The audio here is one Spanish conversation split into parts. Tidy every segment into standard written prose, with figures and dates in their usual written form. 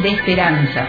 de Esperanza.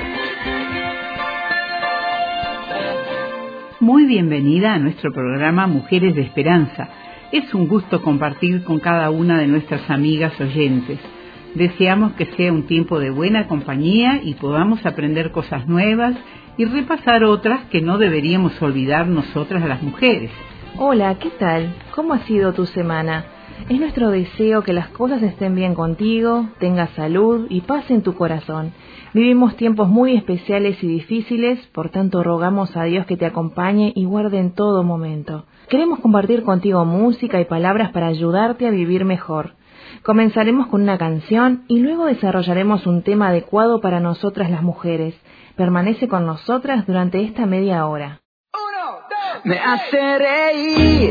Muy bienvenida a nuestro programa Mujeres de Esperanza. Es un gusto compartir con cada una de nuestras amigas oyentes. Deseamos que sea un tiempo de buena compañía y podamos aprender cosas nuevas y repasar otras que no deberíamos olvidar nosotras las mujeres. Hola, ¿qué tal? ¿Cómo ha sido tu semana? Es nuestro deseo que las cosas estén bien contigo, tengas salud y paz en tu corazón. Vivimos tiempos muy especiales y difíciles, por tanto rogamos a Dios que te acompañe y guarde en todo momento. Queremos compartir contigo música y palabras para ayudarte a vivir mejor. Comenzaremos con una canción y luego desarrollaremos un tema adecuado para nosotras las mujeres. Permanece con nosotras durante esta media hora. 1, 2. Me hace reír.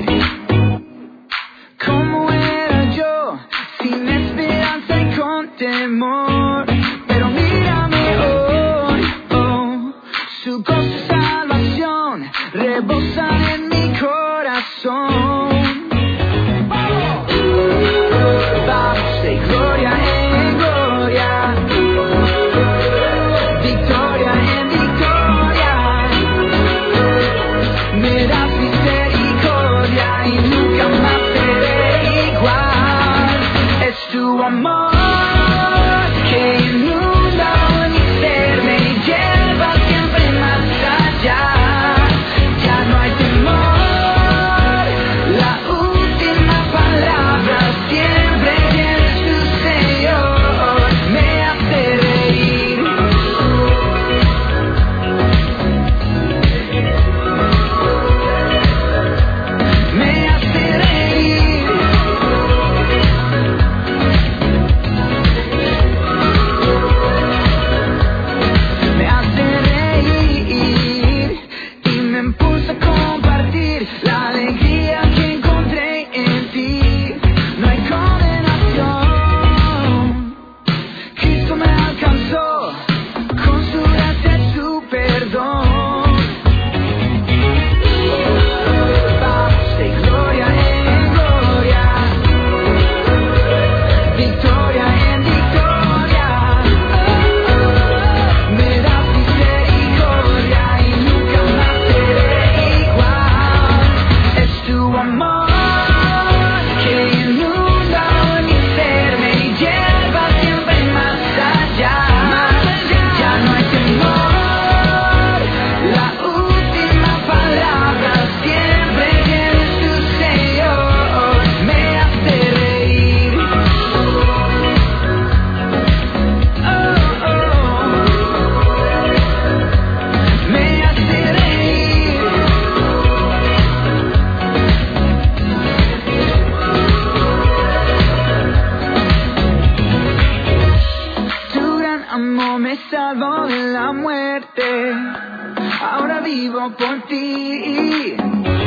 ¿Cómo era yo? Sin esperanza y con temor. Pero mírame hoy, oh. Su gozo y salvación rebosan en mi corazón. Vamos de gloria en gloria, victoria en victoria. Me das misericordia y nunca más seré igual. Es tu amor que inunda mi ser, me lleva siempre más allá. Ya no hay temor, la última palabra siempre tienes tu Señor. Me hace reír. Me hace reír. Me hace reír y me impulsa a compartir la alegría que encontré en ti. No hay condenación. Cristo me alcanzó con su gracia y su perdón. Vamos de gloria en gloria, victoria en victoria. Me das misericordia y nunca más seré igual. Es tu amor que inunda mi ser, me lleva siempre más allá. Ya no hay temor, la última palabra siempre tienes tu Señor. Me hace reír. Me hace reír. Tu gran amor me salvó de la muerte. Ahora vivo por ti.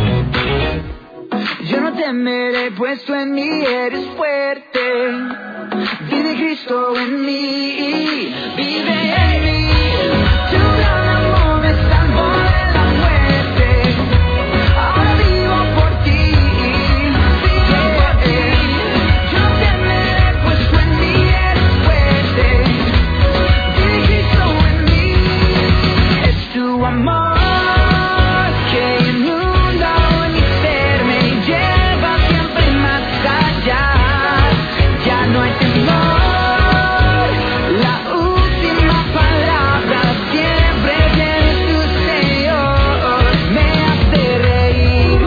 Yo no temeré, pues tú en mí eres fuerte. Vive Cristo en mí, vive en mí. Tu gran amor me salvó de la muerte. Ahora vivo por ti, vivo por ti. Yo no temeré, pues tú en mí eres fuerte. Vive Cristo en mí. Es tu amor que inunda mi ser, me lleva siempre más allá. Ya no hay temor, la última palabra siempre tienes tu Señor. Me hace reír.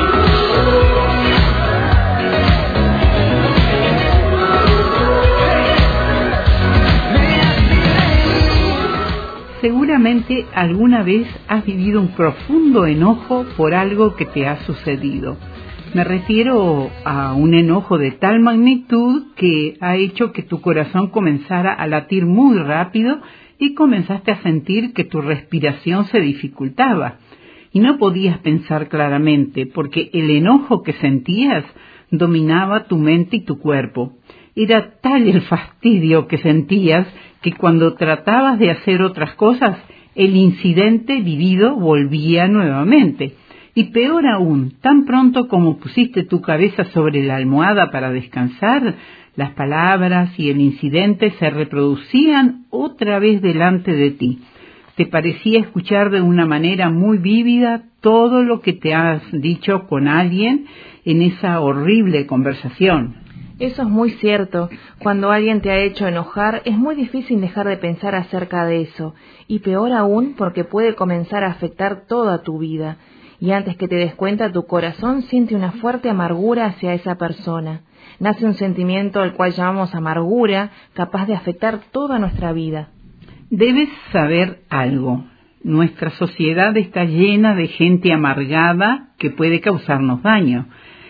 Me hace reír. Seguramente alguna vez has vivido un profundo enojo por algo que te ha sucedido. Me refiero a un enojo de tal magnitud que ha hecho que tu corazón comenzara a latir muy rápido y comenzaste a sentir que tu respiración se dificultaba. Y no podías pensar claramente porque el enojo que sentías dominaba tu mente y tu cuerpo. Era tal el fastidio que sentías que cuando tratabas de hacer otras cosas, el incidente vivido volvía nuevamente. Y peor aún, tan pronto como pusiste tu cabeza sobre la almohada para descansar, las palabras y el incidente se reproducían otra vez delante de ti. Te parecía escuchar de una manera muy vívida todo lo que te has dicho con alguien en esa horrible conversación. Eso es muy cierto. Cuando alguien te ha hecho enojar, es muy difícil dejar de pensar acerca de eso, y peor aún porque puede comenzar a afectar toda tu vida. Y antes que te des cuenta, tu corazón siente una fuerte amargura hacia esa persona. Nace un sentimiento al cual llamamos amargura, capaz de afectar toda nuestra vida. Debes saber algo. Nuestra sociedad está llena de gente amargada que puede causarnos daño.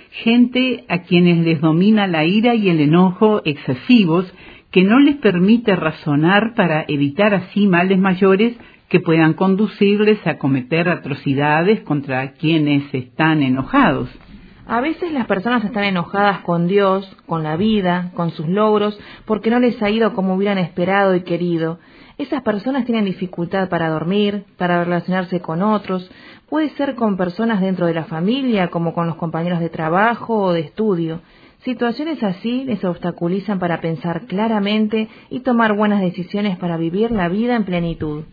Gente a quienes les domina la ira y el enojo excesivos que no les permite razonar para evitar así males mayores que puedan conducirles a cometer atrocidades contra quienes están enojados. A veces las personas están enojadas con Dios, con la vida, con sus logros, porque no les ha ido como hubieran esperado y querido. Esas personas tienen dificultad para dormir, para relacionarse con otros, puede ser con personas dentro de la familia, como con los compañeros de trabajo o de estudio. Situaciones así les obstaculizan para pensar claramente y tomar buenas decisiones para vivir la vida en plenitud.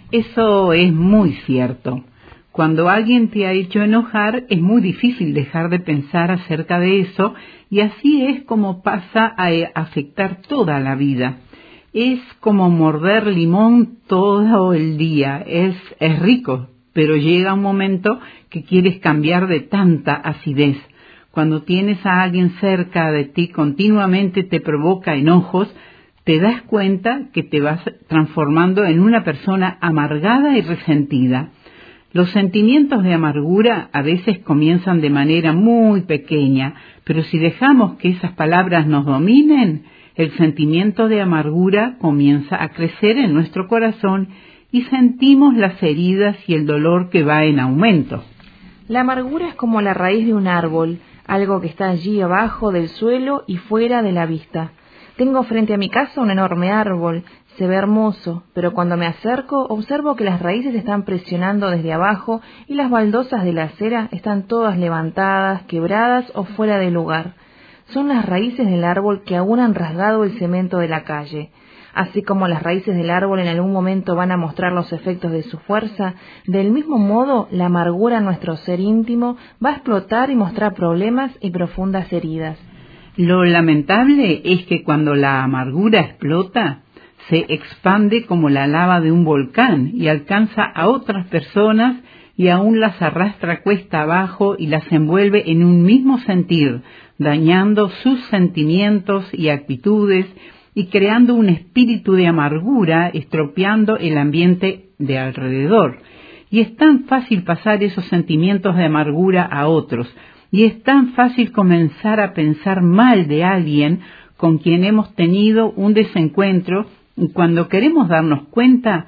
Eso es muy cierto. Cuando alguien te ha hecho enojar, es muy difícil dejar de pensar acerca de eso, y así es como pasa a afectar toda la vida. Es como morder limón todo el día. Es rico, pero llega un momento que quieres cambiar de tanta acidez. Cuando tienes a alguien cerca de ti continuamente te provoca enojos, te das cuenta que te vas transformando en una persona amargada y resentida. Los sentimientos de amargura a veces comienzan de manera muy pequeña, pero si dejamos que esas palabras nos dominen, el sentimiento de amargura comienza a crecer en nuestro corazón y sentimos las heridas y el dolor que va en aumento. La amargura es como la raíz de un árbol, algo que está allí abajo del suelo y fuera de la vista. Tengo frente a mi casa un enorme árbol, se ve hermoso, pero cuando me acerco observo que las raíces están presionando desde abajo y las baldosas de la acera están todas levantadas, quebradas o fuera de lugar. Son las raíces del árbol que aún han rasgado el cemento de la calle. Así como las raíces del árbol en algún momento van a mostrar los efectos de su fuerza, del mismo modo la amargura en nuestro ser íntimo va a explotar y mostrar problemas y profundas heridas. Lo lamentable es que cuando la amargura explota, se expande como la lava de un volcán y alcanza a otras personas y aún las arrastra cuesta abajo y las envuelve en un mismo sentir, dañando sus sentimientos y actitudes y creando un espíritu de amargura, estropeando el ambiente de alrededor. Y es tan fácil pasar esos sentimientos de amargura a otros, y es tan fácil comenzar a pensar mal de alguien con quien hemos tenido un desencuentro, y cuando queremos darnos cuenta,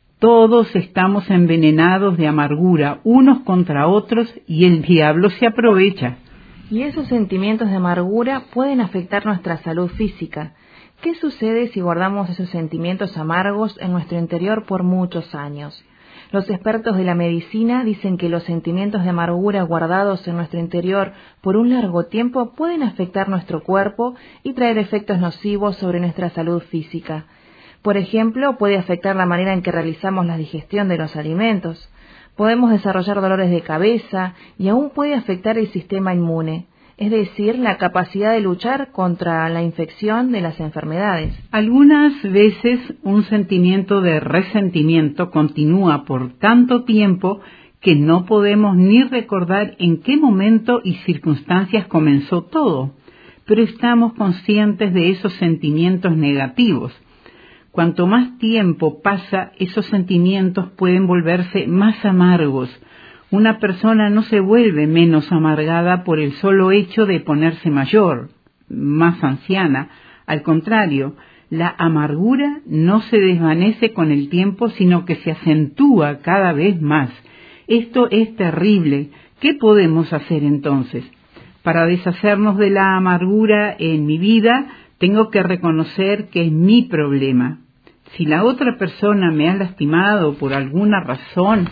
todos estamos envenenados de amargura, unos contra otros, y el diablo se aprovecha. Y esos sentimientos de amargura pueden afectar nuestra salud física. ¿Qué sucede si guardamos esos sentimientos amargos en nuestro interior por muchos años? Los expertos de la medicina dicen que los sentimientos de amargura guardados en nuestro interior por un largo tiempo pueden afectar nuestro cuerpo y traer efectos nocivos sobre nuestra salud física. Por ejemplo, puede afectar la manera en que realizamos la digestión de los alimentos. Podemos desarrollar dolores de cabeza y aún puede afectar el sistema inmune, es decir, la capacidad de luchar contra la infección de las enfermedades. Algunas veces un sentimiento de resentimiento continúa por tanto tiempo que no podemos ni recordar en qué momento y circunstancias comenzó todo, pero estamos conscientes de esos sentimientos negativos. Cuanto más tiempo pasa, esos sentimientos pueden volverse más amargos. Una persona no se vuelve menos amargada por el solo hecho de ponerse mayor, más anciana. Al contrario, la amargura no se desvanece con el tiempo, sino que se acentúa cada vez más. Esto es terrible. ¿Qué podemos hacer entonces? Para deshacernos de la amargura en mi vida, tengo que reconocer que es mi problema. Si la otra persona me ha lastimado por alguna razón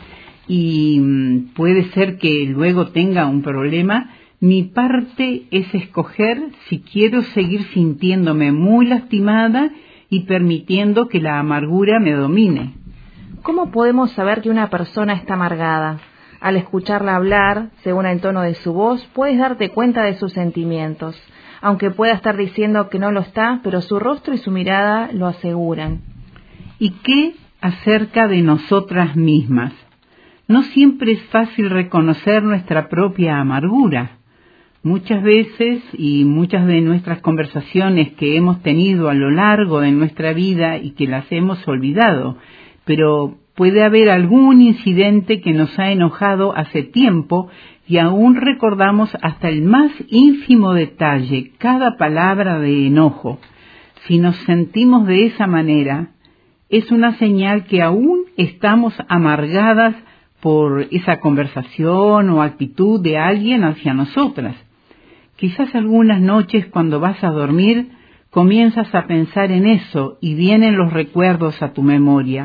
y puede ser que luego tenga un problema, mi parte es escoger si quiero seguir sintiéndome muy lastimada y permitiendo que la amargura me domine. ¿Cómo podemos saber que una persona está amargada? Al escucharla hablar, según el tono de su voz, puedes darte cuenta de sus sentimientos, aunque pueda estar diciendo que no lo está, pero su rostro y su mirada lo aseguran. ¿Y qué acerca de nosotras mismas? No siempre es fácil reconocer nuestra propia amargura. Muchas veces y muchas de nuestras conversaciones que hemos tenido a lo largo de nuestra vida y que las hemos olvidado, pero puede haber algún incidente que nos ha enojado hace tiempo y aún recordamos hasta el más ínfimo detalle, cada palabra de enojo. Si nos sentimos de esa manera, es una señal que aún estamos amargadas por esa conversación o actitud de alguien hacia nosotras. Quizás algunas noches cuando vas a dormir comienzas a pensar en eso y vienen los recuerdos a tu memoria.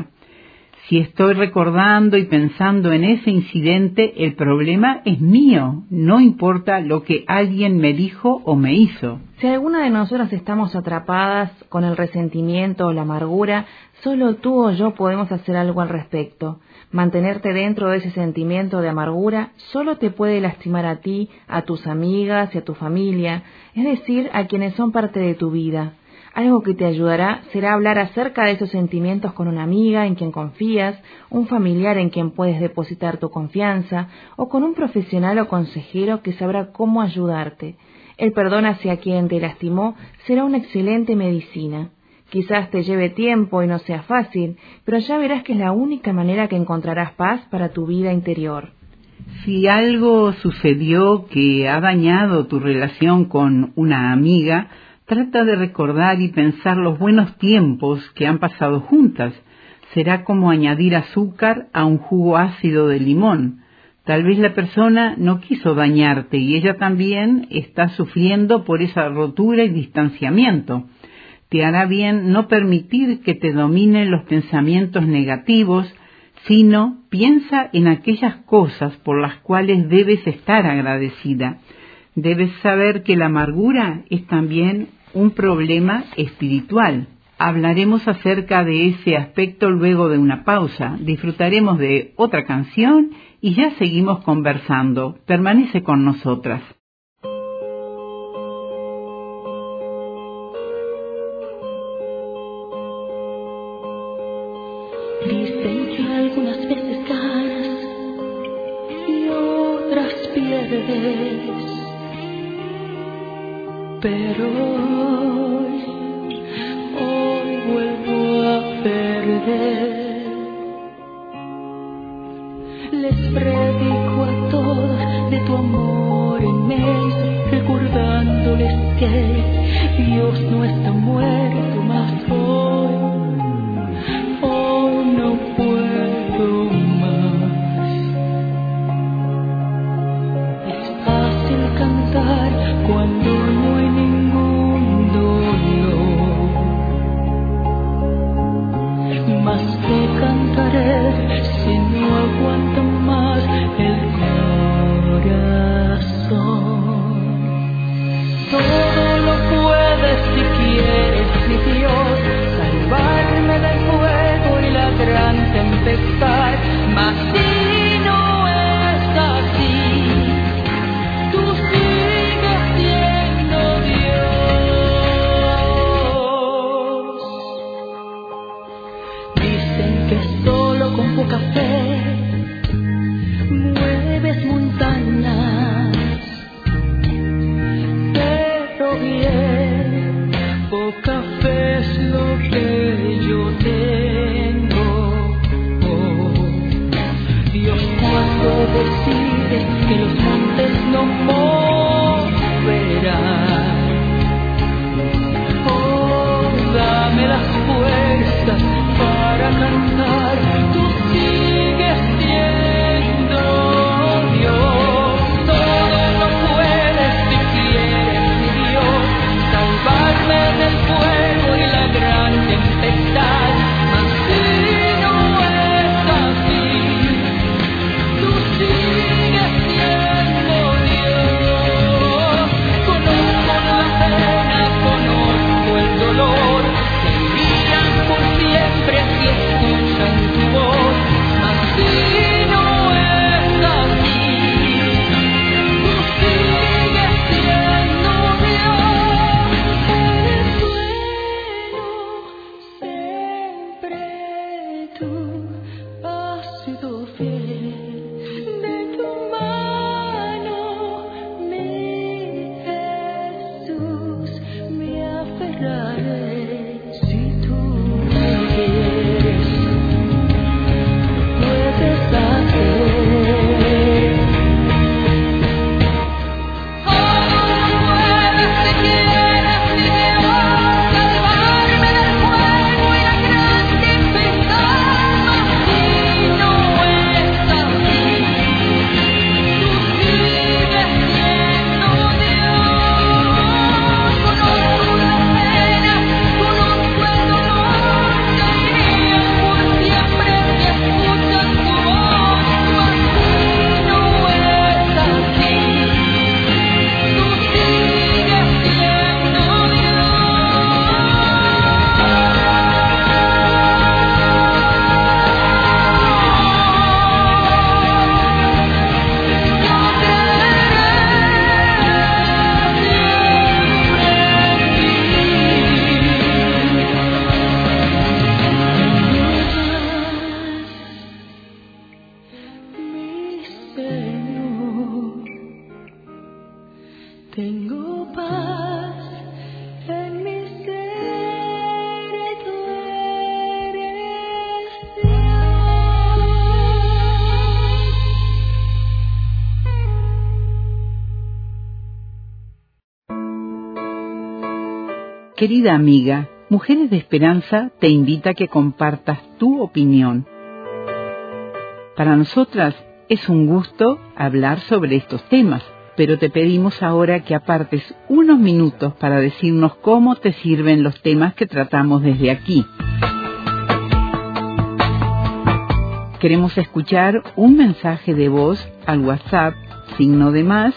Si estoy recordando y pensando en ese incidente, el problema es mío, no importa lo que alguien me dijo o me hizo. Si alguna de nosotras estamos atrapadas con el resentimiento o la amargura, solo tú o yo podemos hacer algo al respecto. Mantenerte dentro de ese sentimiento de amargura solo te puede lastimar a ti, a tus amigas y a tu familia, es decir, a quienes son parte de tu vida. Algo que te ayudará será hablar acerca de esos sentimientos con una amiga en quien confías, un familiar en quien puedes depositar tu confianza, o con un profesional o consejero que sabrá cómo ayudarte. El perdón hacia quien te lastimó será una excelente medicina. Quizás te lleve tiempo y no sea fácil, pero ya verás que es la única manera que encontrarás paz para tu vida interior. Si algo sucedió que ha dañado tu relación con una amiga, trata de recordar y pensar los buenos tiempos que han pasado juntas. Será como añadir azúcar a un jugo ácido de limón. Tal vez la persona no quiso dañarte y ella también está sufriendo por esa rotura y distanciamiento. Te hará bien no permitir que te dominen los pensamientos negativos, sino piensa en aquellas cosas por las cuales debes estar agradecida. Debes saber que la amargura es también un problema espiritual. Hablaremos acerca de ese aspecto luego de una pausa. Disfrutaremos de otra canción y ya seguimos conversando. Permanece con nosotras. Dicen que algunas veces ganas y otras pierdes, pero hoy vuelvo a perder. Les predico a todos de tu amor inmenso, recordándoles que Dios no está muerto, mas hoy no puedo más. Es fácil cantar cuando no hay ningún dolor, mas que cantaré si no aguanto más el corazón. Todo lo puedes si quieres, mi Dios, salvarme del fuego y la gran tempestad, mas si no es así, tú sigues siendo Dios. Dicen que solo con poca fe mueves montañas, pero bien, poca fe es lo que yo tengo. Dios cuando decide que los montes no moverán, dame las fuerzas para cantar. Tú sigues siendo Dios. Todo lo puedes si quieres, mi Dios, salvarme del fuego y la gran tempestad. Mas si no es así, Querida amiga, Mujeres de Esperanza te invita a que compartas tu opinión. Para nosotras es un gusto hablar sobre estos temas, pero te pedimos ahora que apartes unos minutos para decirnos cómo te sirven los temas que tratamos desde aquí. Queremos escuchar un mensaje de voz al WhatsApp +,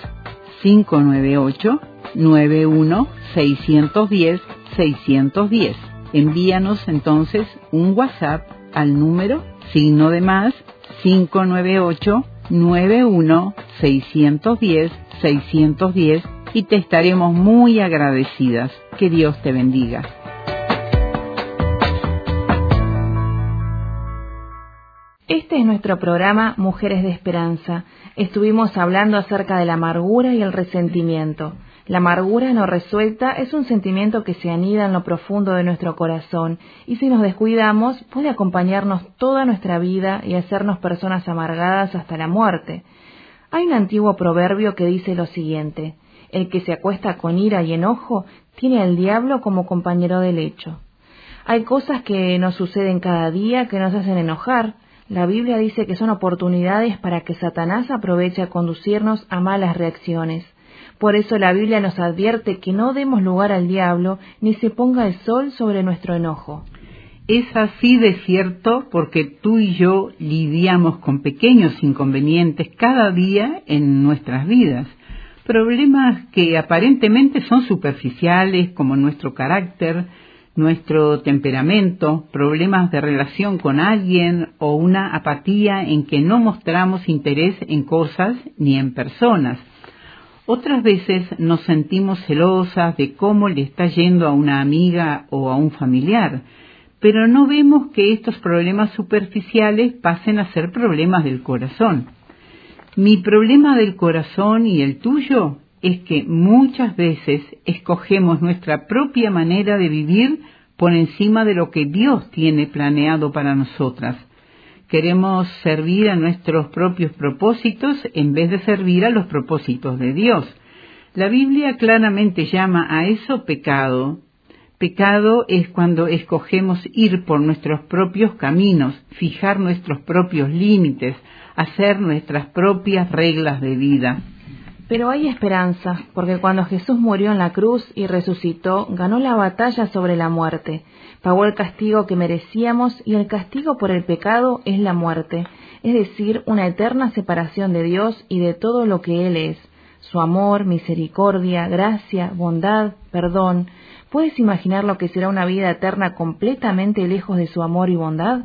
598-91-610-610. Envíanos entonces un WhatsApp al número +, 598-91-610-610 y te estaremos muy agradecidas. Que Dios te bendiga. Este es nuestro programa Mujeres de Esperanza. Estuvimos hablando acerca de la amargura y el resentimiento. La amargura no resuelta es un sentimiento que se anida en lo profundo de nuestro corazón y si nos descuidamos puede acompañarnos toda nuestra vida y hacernos personas amargadas hasta la muerte. Hay un antiguo proverbio que dice lo siguiente: el que se acuesta con ira y enojo tiene al diablo como compañero de lecho. Hay cosas que nos suceden cada día que nos hacen enojar. La Biblia dice que son oportunidades para que Satanás aproveche a conducirnos a malas reacciones. Por eso la Biblia nos advierte que no demos lugar al diablo ni se ponga el sol sobre nuestro enojo. Es así de cierto porque tú y yo lidiamos con pequeños inconvenientes cada día en nuestras vidas. Problemas que aparentemente son superficiales como nuestro carácter, nuestro temperamento, problemas de relación con alguien o una apatía en que no mostramos interés en cosas ni en personas. Otras veces nos sentimos celosas de cómo le está yendo a una amiga o a un familiar, pero no vemos que estos problemas superficiales pasen a ser problemas del corazón. Mi problema del corazón y el tuyo es que muchas veces escogemos nuestra propia manera de vivir por encima de lo que Dios tiene planeado para nosotras. Queremos servir a nuestros propios propósitos en vez de servir a los propósitos de Dios. La Biblia claramente llama a eso pecado. Pecado es cuando escogemos ir por nuestros propios caminos, fijar nuestros propios límites, hacer nuestras propias reglas de vida. Pero hay esperanza, porque cuando Jesús murió en la cruz y resucitó, ganó la batalla sobre la muerte. Pagó el castigo que merecíamos y el castigo por el pecado es la muerte, es decir, una eterna separación de Dios y de todo lo que Él es. Su amor, misericordia, gracia, bondad, perdón. ¿Puedes imaginar lo que será una vida eterna completamente lejos de su amor y bondad?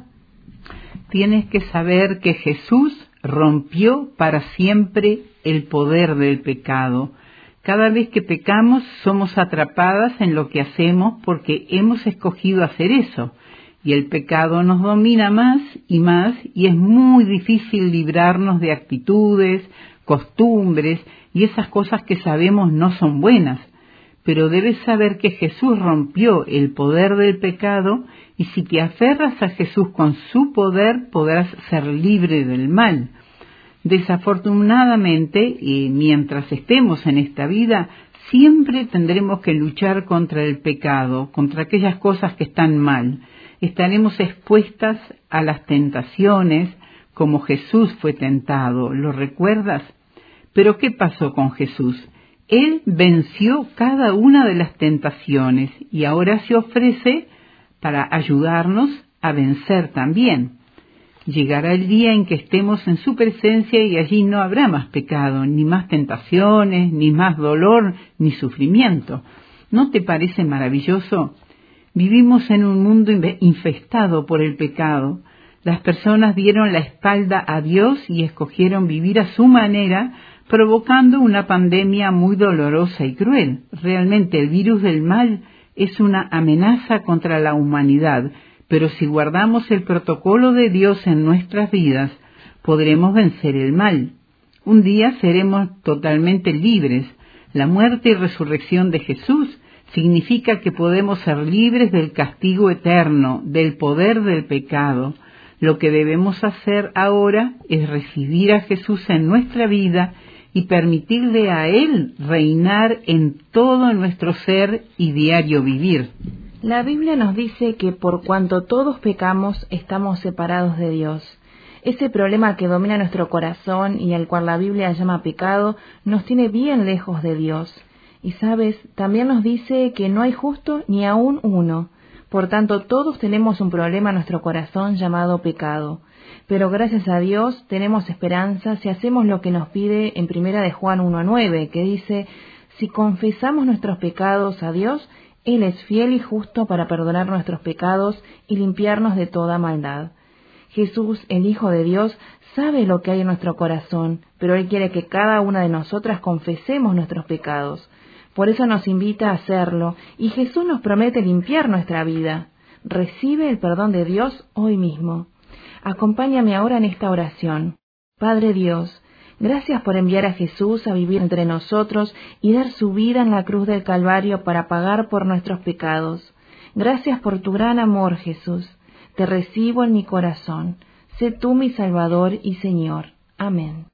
Tienes que saber que Jesús rompió para siempre el poder del pecado. Cada vez que pecamos somos atrapadas en lo que hacemos porque hemos escogido hacer eso. y el pecado nos domina más y es muy difícil librarnos de actitudes, costumbres y esas cosas que sabemos no son buenas. Pero debes saber que Jesús rompió el poder del pecado y si te aferras a Jesús con su poder podrás ser libre del mal. Desafortunadamente, mientras estemos en esta vida, siempre tendremos que luchar contra el pecado, contra aquellas cosas que están mal. Estaremos expuestas a las tentaciones, como Jesús fue tentado. ¿Lo recuerdas? Pero ¿qué pasó con Jesús? Él venció cada una de las tentaciones y ahora se ofrece para ayudarnos a vencer también. Llegará el día en que estemos en su presencia y allí no habrá más pecado, ni más tentaciones, ni más dolor, ni sufrimiento. ¿No te parece maravilloso? Vivimos en un mundo infestado por el pecado. Las personas dieron la espalda a Dios y escogieron vivir a su manera, provocando una pandemia muy dolorosa y cruel. Realmente el virus del mal es una amenaza contra la humanidad, pero si guardamos el protocolo de Dios en nuestras vidas, podremos vencer el mal. Un día seremos totalmente libres. La muerte y resurrección de Jesús significa que podemos ser libres del castigo eterno, del poder del pecado. Lo que debemos hacer ahora es recibir a Jesús en nuestra vida y permitirle a Él reinar en todo nuestro ser y diario vivir. La Biblia nos dice que por cuanto todos pecamos, estamos separados de Dios. Ese problema que domina nuestro corazón y al cual la Biblia llama pecado, nos tiene bien lejos de Dios. Y sabes, también nos dice que no hay justo ni aún uno. Por tanto, todos tenemos un problema en nuestro corazón llamado pecado. Pero gracias a Dios tenemos esperanza si hacemos lo que nos pide en 1 de Juan 1:9, que dice, si confesamos nuestros pecados a Dios, Él es fiel y justo para perdonar nuestros pecados y limpiarnos de toda maldad. Jesús, el Hijo de Dios, sabe lo que hay en nuestro corazón, pero Él quiere que cada una de nosotras confesemos nuestros pecados. Por eso nos invita a hacerlo, y Jesús nos promete limpiar nuestra vida. Recibe el perdón de Dios hoy mismo. Acompáñame ahora en esta oración. Padre Dios, gracias por enviar a Jesús a vivir entre nosotros y dar su vida en la cruz del Calvario para pagar por nuestros pecados. Gracias por tu gran amor, Jesús. Te recibo en mi corazón. Sé tú mi Salvador y Señor. Amén.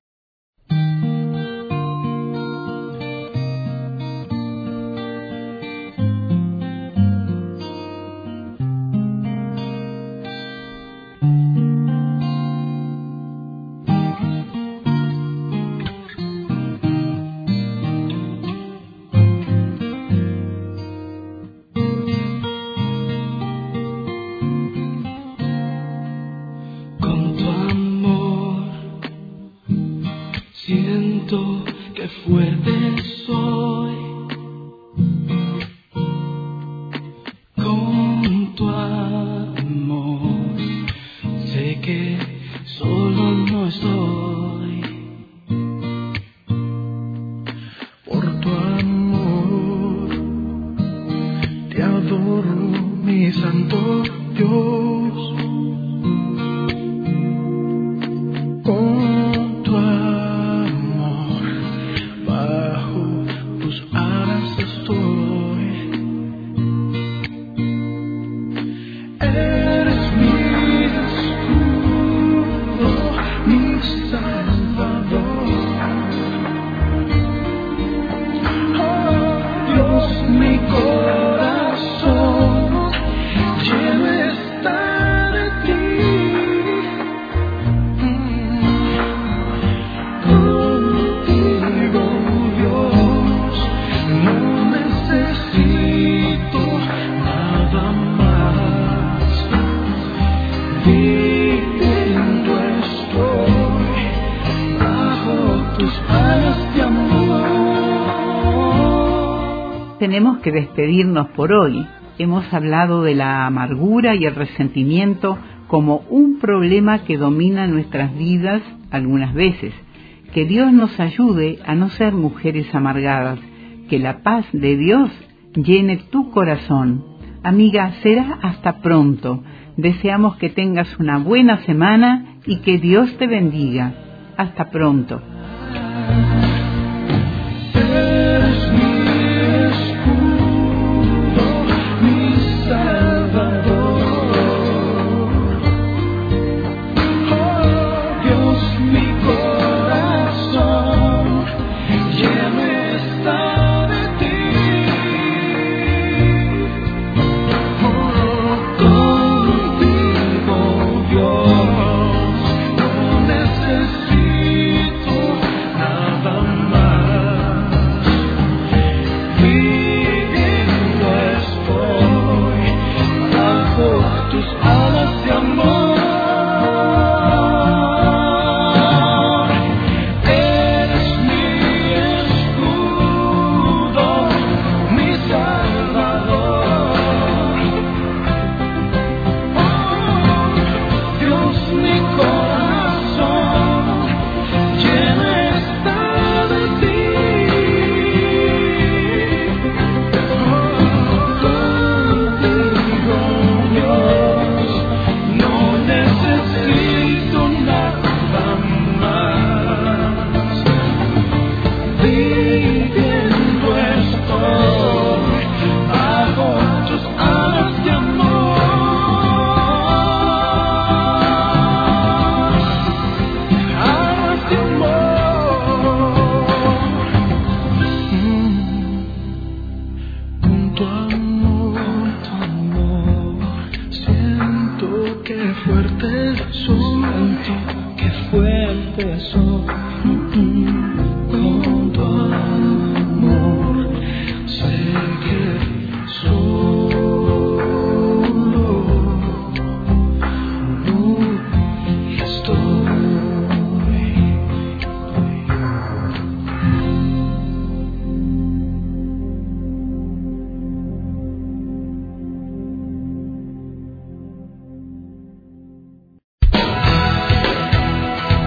Qué fuerte soy con tu amor, sé que solo no estoy. Por tu amor te adoro, mi santo Dios. Con tu amor bajo tus alas estoy. Eres mi escudo, mi salvador. Oh Dios, mi corazón lleno está de ti. Tenemos que despedirnos por hoy. Hemos hablado de la amargura y el resentimiento como un problema que domina nuestras vidas algunas veces. Que Dios nos ayude a no ser mujeres amargadas. Que la paz de Dios llene tu corazón. Amiga, será hasta pronto. Deseamos que tengas una buena semana y que Dios te bendiga. Hasta pronto.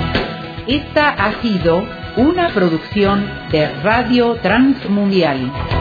Esta ha sido una producción de Radio Transmundial.